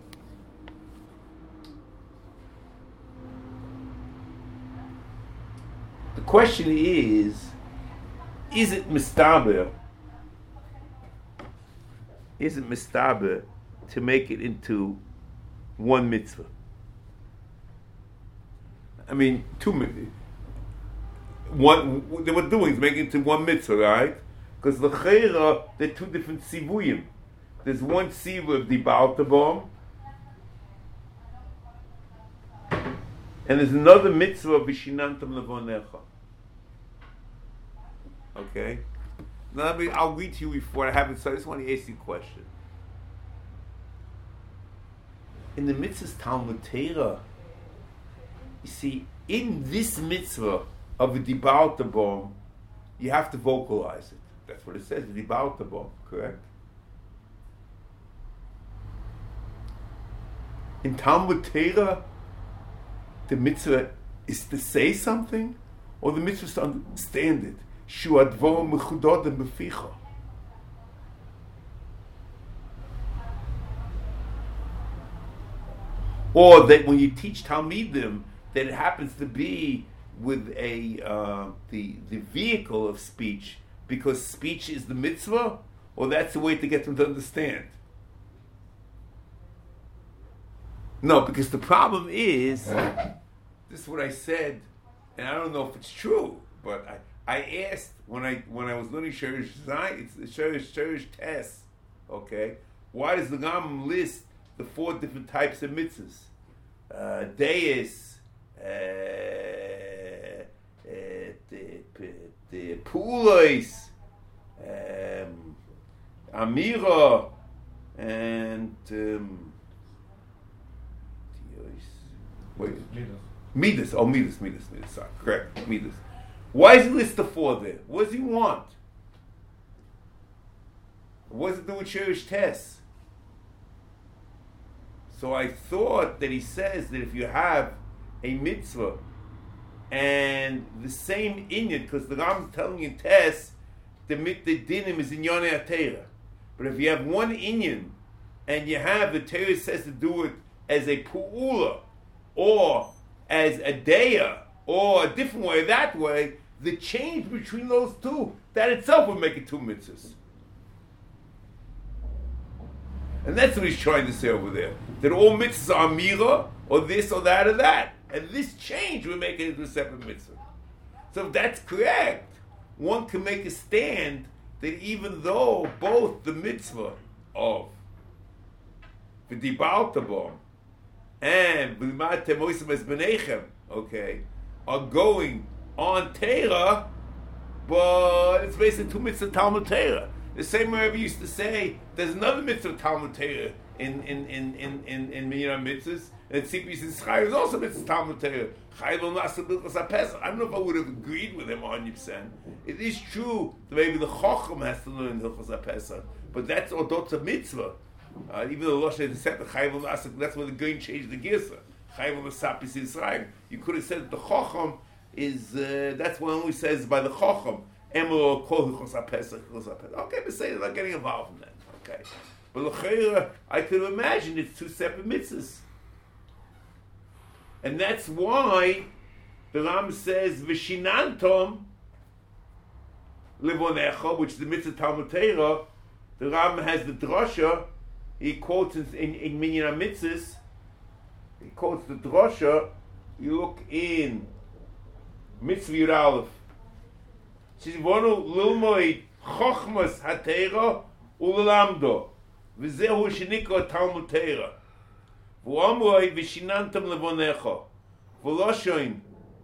The question is, is it mistaber? Is it mistaber to make it into one mitzvah? I mean, two mitzvahs. One, what we're doing is making it into one mitzvah, right? Because the chayra, they're two different sivuyim. There's one sivu of the Baal Tabom, and there's another mitzvah of Vishinantam Levonecha. Okay? Now, let me, I'll read to you before I have it, so I just want to ask you a question. In the mitzvah's Talmud Torah, you see, in this mitzvah of a Dibal Tabom, you have to vocalize it. That's what it says, Dibal Tabom, correct? In Talmud Torah, the mitzvah is to say something, or the mitzvah is to understand it. Shu advo mechudodim beficha. Or that when you teach Talmidim, that it happens to be with a uh, the the vehicle of speech, because speech is the mitzvah, or that's the way to get them to understand. No, because the problem is, this is what I said, and I don't know if it's true, but I, I asked when I when I was learning Sherish Zayin, it's Sherish Sherish Tess, okay? Why does the Rambam list the four different types of mitzvahs? Uh, Deis, uh, uh, the the Pulois, um, Amira, and um, wait, Midas. Midas. Oh, Midas, Midas, Midas. Sorry, correct, Midas. Why does he list the four there? What does he want? What does it do with Sherish Tess? So I thought that he says that if you have a mitzvah and the same inyan, because the Rambam is telling you in Tess, the the dinim is in Yonei HaTeirah. But if you have one inyan and you have the Torah says to do it as a pu'ula or as a deya or a different way, that way, the change between those two, that itself would make it two mitzvahs. And that's what he's trying to say over there. That all mitzvahs are mira, or this, or that, or that. And this change will make it into a separate mitzvah. So if that's correct, one can make a stand that even though both the mitzvah of the Dibal Tabom and B'limat Temoisim Es B'nechem, okay, are going on Torah, but it's basically two mitzvah Talmud Torah. The same way we used to say, there's another mitzvah Talmud Torah in in in in in in Minyan mitzvahs, and Tzipis and Schai is also mitzvah Talmud Torah. Chai lo nasa bilchas haPesach. I don't know if I would have agreed with him one hundred percent. It is true that maybe the Chacham has to learn bilchas haPesach, but that's odot a mitzvah. Uh, even though Loshe has said the Chai lo nasa, that's where the Goyim changed the girsa. Chai lo nasapis Yisrael. You could have said that the Chacham is uh, that's what it only says by the Chacham. Okay, but say they're not getting involved in that. Okay, but I could imagine it's two separate mitzvahs, and that's why the Ram says v'shinantom levonecha, which is the mitzvah Talmud Torah. The Ram has the drasha. He quotes in in, in Minyan mitzvahs. He quotes the drasha. You look in Mitzvah Yud Aleph. Shivonu lilmoid chochmas haTeira ulelamdo, v'zehu shenikra Talmud Torah. V'amroi v'shinantam levonecha, v'loshoin.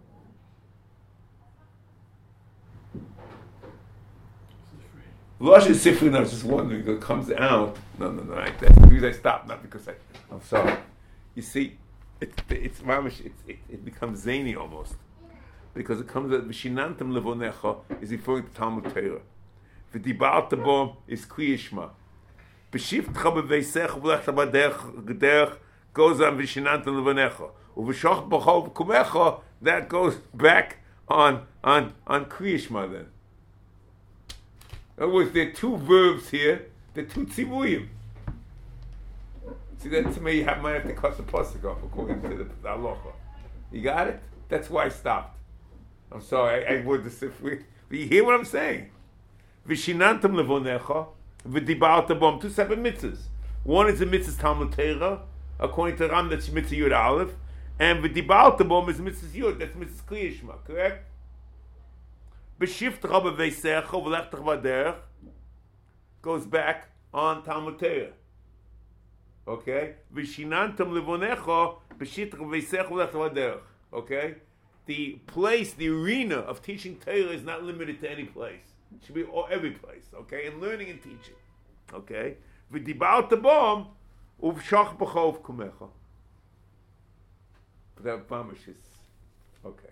V'loshoin sifri. I was just wondering, it comes out. No, no, no. Like that. Because I stopped, not because I. I'm sorry. You see, it, it's mamish. It, it, it becomes zany almost. Because it comes out v'shinantam levonecha is referring to Talmud Torah. V'dibal tabom is kriyishma. B'shiftcha b'veisecha v'lechta b'derech goes on v'shinantam levonecha. U'v'shoch b'chol v'kumecha, that goes back on on on kriyishma then. In other words, there are two verbs here. There are two tzivuyim. See, that to me, you have, might have to cut the pasuk off according to the halacha. You got it? That's why I stopped. I'm sorry, I, I would this if we. You hear what I'm saying? V'shinantam levonecha, v'dibal tabom, two separate mitzvahs. One is the mitzvah Talmud Torah, according to Ram, that's mitzvah Yud Aleph, and v'dibal tabom is mitzvah Yud, that's mitzvah Kliyishma, correct? B'shiftecha b'veisecha v'lechtecha b'derech goes back on Talmud Torah. Okay? V'shinantam levonecha, b'shiftecha b'veisecha v'lechtecha b'derech. Okay? The place, the arena of teaching Torah is not limited to any place. It should be all, every place, okay? And learning and teaching, okay? V'dibal tabom uv'shach b'chov kumecha. That mamish is okay.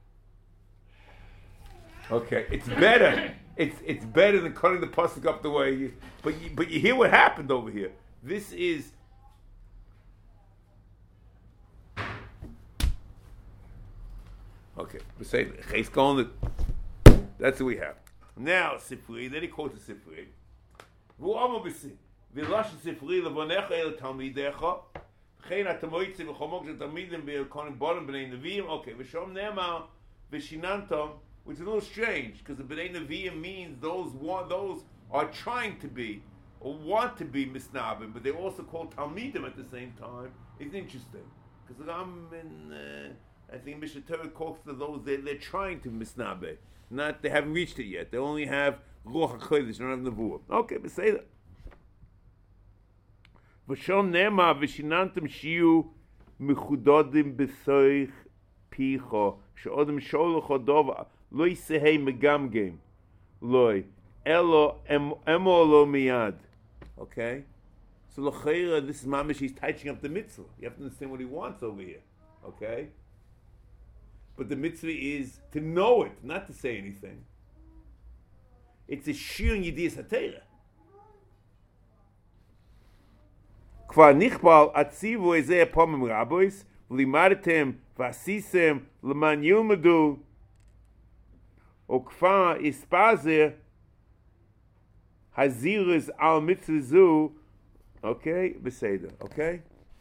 Okay, it's better. It's it's better than cutting the pasuk up the way you. But you, but you hear what happened over here. This is. Okay, we say Chayes going. That's what we have now. Sifri. Then he quotes the Sifri. Vu amo b'si. V'lash Sifri levonecha el talmidecha. Chein atamoitzi v'chomok shetalmidim v'konim bonim b'nei neviim. Okay, v'shom ne'emar v'shinantom. Which is a little strange, because the B'nai Nevi'im means those want, those are trying to be, or want to be Misnabim, but they're also called Talmidim at the same time. It's interesting. Because Ram and, uh, I think Mishnah Torah calls to those, they're, they're trying to Misnabe. Not, they haven't reached it yet. They only have Ruach HaKodesh, they don't have Nevuah. Okay, but say that. V'shom nema v'shinantam shiu mechudodim b'soich picho, she'odem sholach odova, Loi sehei megamgem, loi elo emo lo miyad. Okay, so l'chayra, this is mamish. He's touching up the mitzvah. You have to understand what he wants over here. Okay, but the mitzvah is to know it, not to say anything. It's a shir in Yidiyas HaTeirah. Kvar nichbal atzivu ezeh pomim rabois v'limartem v'asisem l'man yilmadu. Okfa ispazer haziris al mitzvah. Okay, beseder. Okay,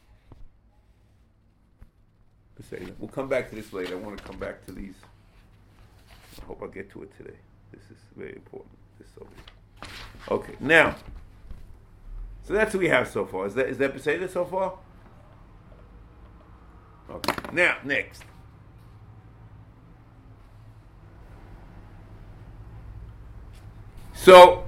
beseder. We'll come back to this later. I want to come back to these. I hope I get to it today. This is very important. This over here. Okay, now. So that's what we have so far. Is that is that beseder so far? Okay. Now next. So,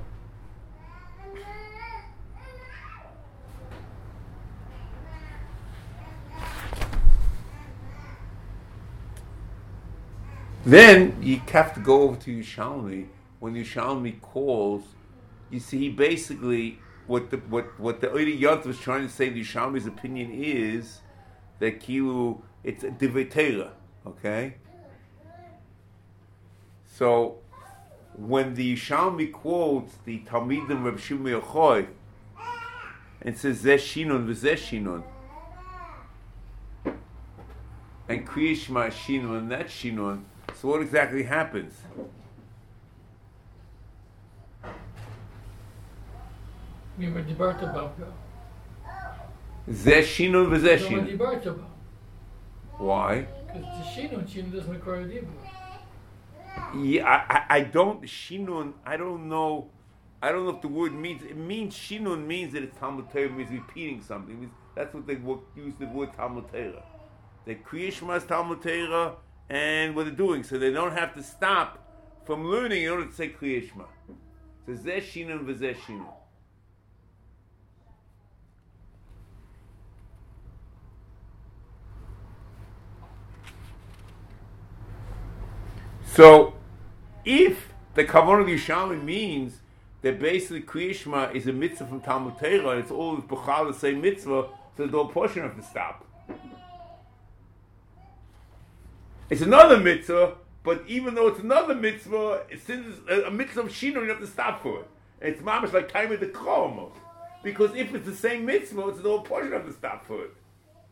then you have to go over to Yerushalmi. When Yerushalmi calls, you see he basically, what the what what the Oida Yont was trying to say, the Yerushalmi's opinion is that Kilu, it's a Divrei Torah, okay? So, when the Yerushalmi quotes the Talmidim Reb Shimon Yochai and says Zeh Shinun v'Zeh Shinun and Kriya Shema Shinun and that Shinun, so what exactly happens? We were debating about Zeh Shinun v'Zeh Shinun. Shinun. Why? Because the Shinun, Shinun doesn't require a dibur. Yeah, I, I, I don't Shinun. I don't know. I don't know if the word means. It means Shinun means that it's Talmud Torah, means repeating something. It means, that's what they work, use the word Talmud Torah. They Kriya Shema is Talmud Torah, and what they're doing, so they don't have to stop from learning in order to say Kriya Shema. So Zeh Shinun v'Zeh Shinun. So, if the Kavanah of Yerushalmi means that basically Kriya Shema is a mitzvah from Talmud Torah, and it's all B'chal the same mitzvah, so the whole portion have to stop. It's another mitzvah, but even though it's another mitzvah, since it's a mitzvah of Shinun, you have to stop for it. It's mamash like time of the Kro almost. Because if it's the same mitzvah, it's the whole portion have to stop for it.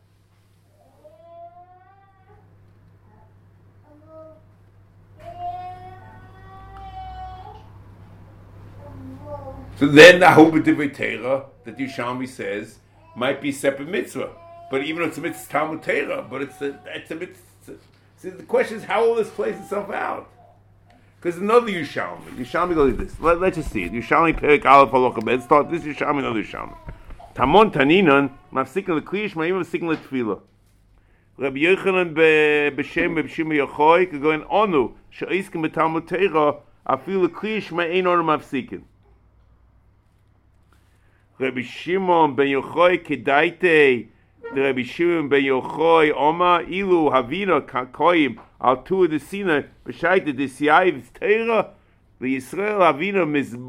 So then the Ahuba Divrei Torah that Yerushalmi says might be a separate mitzvah. But even though it's a mitzvah Talmud Torah, but it's a, it's a mitzvah. See, the question is how will this plays itself out? Because another Yerushalmi, Yerushalmi goes like this. Let, let's just see it. Yerushalmi Perek Aleph Halacha Bet. Start this Yerushalmi, another Yerushalmi. Tamon Taninan, mafsikin lekriya shema, even mafsikin letfila. Rabbi Yochanan b'shem Rabbi Shimon Yochai going onu she'iskim b'Talmud Torah afilu lekriya shema ein onu mafsikin. Rabbi Shimon ben Yochai kedaite the Rabbi Shimon ben Yochai Oma ilu havina kakoyim al tu de sina b'shaita de siayv Torah the Yisrael Avinu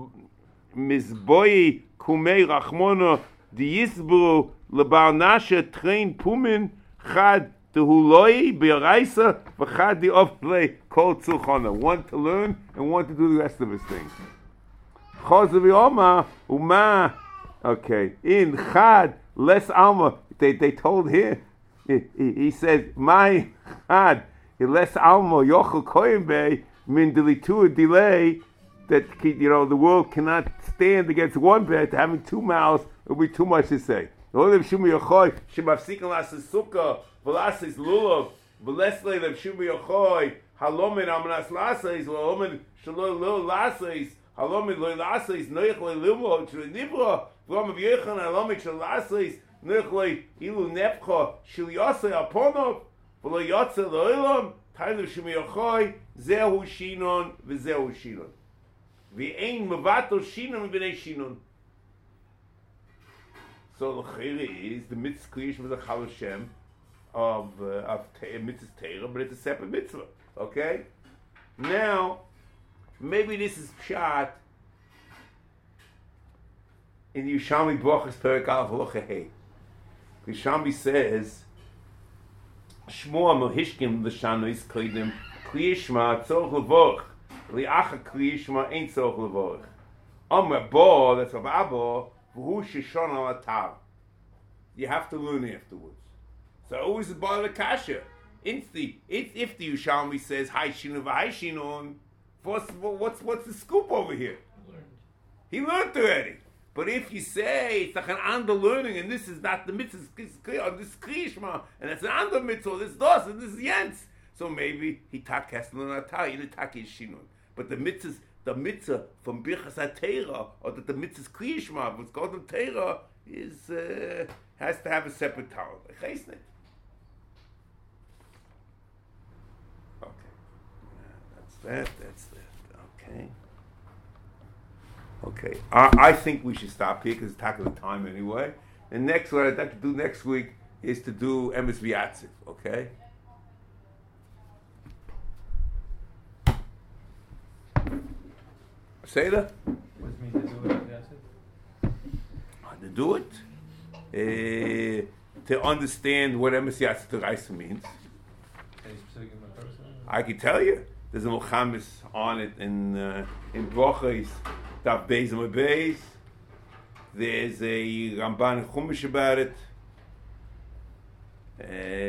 mizboi kumei rachmono the Yisbru lebal nasha train pumin chad tehuloi be'araisa v'chad the ofle kol tzulchana. One to learn and one to do the rest of his things. Chosav Yoma uma. Okay, in chad less alma. They they told him. He, he, he says my chad less alma yochel koyim bei min delitu delay. That, you know, the world cannot stand against one bet. Having two mouths, it will be too much to say. Only Shumi Yochoi, Shemafsikan Lasses Sukkah, Velasses Lulav, Velesle, Shumi Yochoi, Halomin Amanas Lasses, Halomin Shalom Lil Lasses, Halomin Lil Lasses, Noichle Limo, Nibra, Vlam of Yechan, Halomin Shal Lasses, Noichle Ilu Nepcha, Shilyose Aponov, Velo Yotze Loilam, Tailu Shumi Yochoi, Zehu Shinon, Vizehu Shinon. V'ein mevato shinon v'nei shinon. So the chayre is the mitzvah creation of the Chal Hashem of uh, of te- mitzvah Torah, but it's a separate mitzvah. Okay. Now, maybe this is pshat in the Yerushalmi Brachos Perek Aleph Halacha Hey. Yerushalmi says, Shmuel Melhishkim l'shanois kodim Kli Yishma tzorch levorach. Li'acha Kli Yishma ain't tzorch levorach. Amr bo, that's of Abba, v'hu shishon al atar. You have to learn afterwards. So always the bar the kasha. If the if, if the Yerushalmi says Hai Shinu v'Hai Shinun, what's what's what's the scoop over here? He learned already. But if you say it's like an under learning and this is not the mitzvah, this is Kli Yishma, and it's an under mitzvah, this dos and this is Yentz, so maybe he tak has to learn atar, he didn't tak his Shinun. But the mitzvah, the mitzvah from Birchas HaTeira, or that the mitzvah is Kli Yishma, what's called the Teira, is uh, has to have a separate Torah. Okay, that's that. That's that. Okay. Okay. I, I think we should stop here because it's talking the time anyway. And next, what I'd like to do next week is to do Emes V'Yatziv. Okay. Say that. What does it mean to do it? That's it. To do it, uh, to understand what Emes V'Yatziv D'Oraisa means. Any specific purpose? I can tell you. There's a Mulchamis on it in uh, in Brochos Daf Beis and Beis. There's a Ramban Chumash about it. Uh,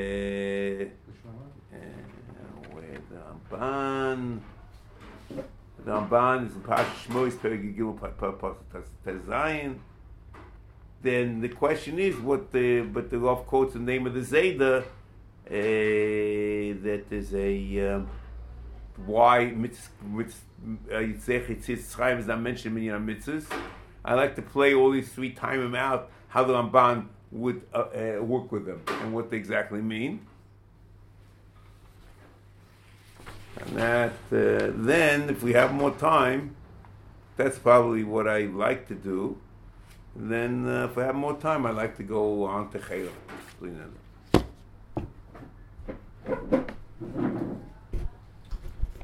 uh, where the Ramban? The Ramban is in Parashat Shmos, Perek Gimel, Pasuk Tezayin. Then the question is what the but the Rav quotes the name of the Zayda. Uh, that is a um, why Yitzchak Yitzchak Chaim is not mentioned in Minyan Mitzvahs. I like to play all these three, time them out, how the Ramban would uh, uh, work with them and what they exactly mean. And that uh, then, if we have more time, that's probably what I like to do. And then, uh, if I have more time, I like to go on to Chayla.